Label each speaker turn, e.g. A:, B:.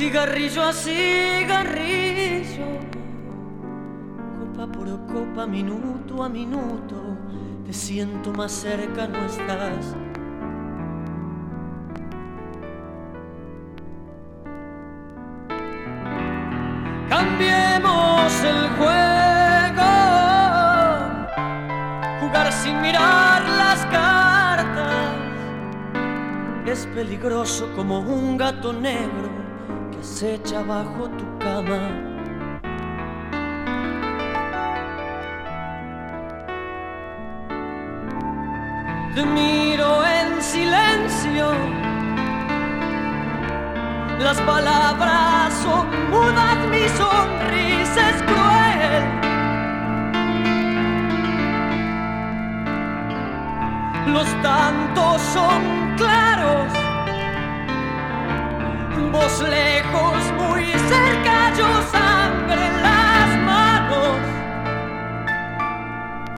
A: cigarrillo a cigarrillo, copa por copa, minuto a minuto, te siento más cerca, no estás. Cambiemos el juego, jugar sin mirar las cartas es peligroso como un gato negro que acecha bajo tu cama. Te miro en silencio, las palabras son mudas, mi sonrisa es cruel. Los tantos son